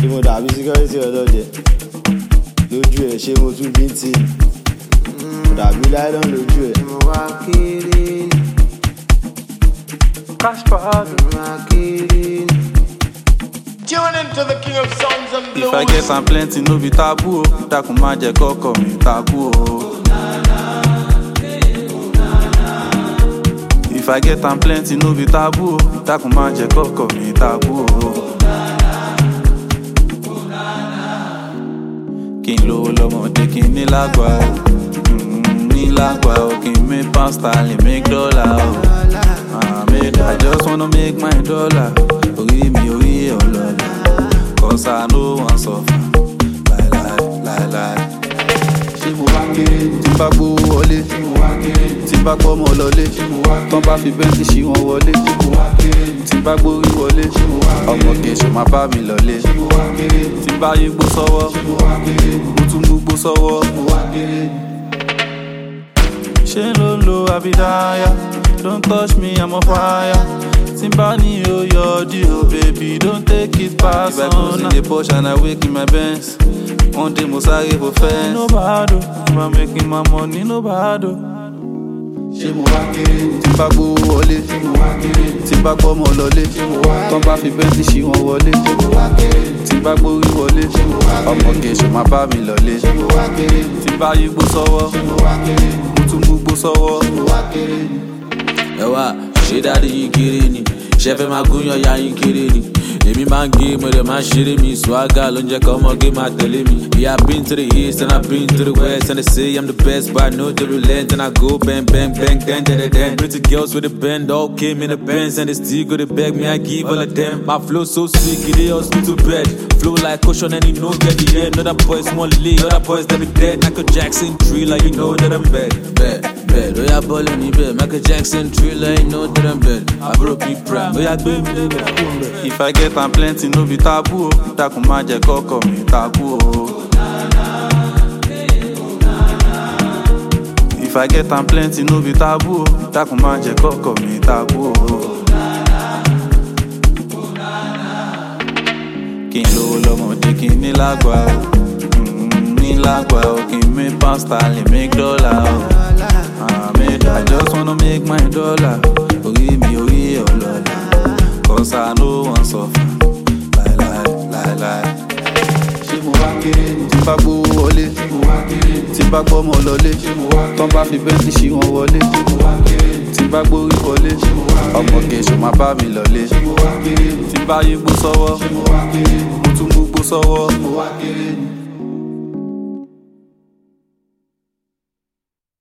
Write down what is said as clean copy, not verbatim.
mo dàbí security ọlọ́dẹ lójú ẹ̀ ṣé mo tún bí ń tì mo dàbí láìlọ́n lójú ẹ̀. mo wá kiri mo wá kiri. Tune into the king of songs and blues. If I get some plenty, no be taboo. Dákun má jẹ́ kọ́kọ́ mi taboo. If I get some plenty, no be taboo. Dákun má jẹ́ kọ́kọ́ mi taboo. Kí n lówó lọ́mọdé kí n ní lágbà o. Ní lágbà o, kí n make pound sterling, make dollar o. I just wanna make my dollar. Orí mi orí ẹ̀ ọlọ́lá. Cause I know one suffer. Lie. Ṣé mo wá kéré? Tí bá gbówó wọlé. Ṣé mo wá kéré? Tí bá gbọ́mọ lọlé. Ṣé mo wá kéré? Tán bá fi bẹ́ǹtì ṣí wọn wọlé. Ṣé mo wá kéré? Tí bá gbórí wọlé. Ṣé mo wá kéré? Ọmọ kejì máa bá mi lọlé. Ṣé mo wá kéré? Tí bá yí gbó sọ́wọ́. Ṣé mo wá kéré? Mo tún gbogbo sọ́wọ́. Ṣé mo wá kéré? Ṣé ló ń lo àbídáyà? Don't touch me, I'm on fire. Timbani, oh, your deal, baby, don't take it past. If I close in the Porsche and I wake in my Benz, one day mo sáré for fence. No bad, if I'm making my money, no bad. Ṣé mo wá kéré? Tí bá gbówó wọlé. Ṣé mo wá kéré? Tí bá gbọ́mọ lọlé. Ṣé mo wá kéré? Tán bá fi bẹ́ǹtì ṣí wọn wọlé. Ṣé mo wá kéré? Tí bá gbórí wọlé. Ṣé mo wá kéré? Ọmọ kejì máa bá mi lọlé. Ṣé mo wá kéré? Tí bá yí gbó sọ́wọ́. Ṣé mo wá kéré? Mo tún gbogbo sọ́wọ́. Ṣé mo wá kéré? Ẹ wá ṣé dáadé yín kéré ni ṣe fẹ́ máa gúnyàn ya yín kéré ni èmi máa ń gé mo dẹ̀ máa ń ṣeré mi swagger ló ń jẹ́ kọ́ ọmọge máa tẹ̀lé mi. Yeah, I been to the east and I been to the west and they say I'm the best but I know they relent and I go bang bang bang then. Pretty girls with a bend all came in the Benz and they still go to beg me I give all of them. My flow so sick it is hospital bed flow like ocean and you know get the end. Other boys want lead other boys they be dead. Michael Jackson Thriller you know that I'm bad. Oh yeah, ball in the bed. Michael Jackson Thriller you know that I'm bad. I broke me prime. Oh yeah, baby, if I get am plenty, no be taboo. Dákun má jẹ́ kọ́kọ́ mi taboo. If I get am plenty, no be taboo. Dákun má jẹ́ kọ́kọ́ mi taboo. Kí n lówó lọ́mọdé kí n ní lágbà o. Ní lágbà o, kí n make pound sterling, make dollar o. I just wanna make my dollar. Orí mi orí ẹ̀ ọlọ́lá. Cause I know one suffer. Lie. Ṣé mo wá kéré? Tí bá gbówó wọlé. Ṣé mo wá kéré? Tí bá gbọ́mọ lọlé. Ṣé mo wá kéré? Tán bá fi bẹ́ǹtì ṣí wọn wọlé. Ṣé mo wá kéré? Tí bá gbórí wọlé. Ṣé mo wá kéré? Ọmọ kejì máa bá mi lọlé. Ṣé mo wá kéré? Tí bá yí gbó sọ́wọ́. Ṣé mo wá kéré? Mo tún gbogbo sọ́wọ́. Ṣé mo wá kéré?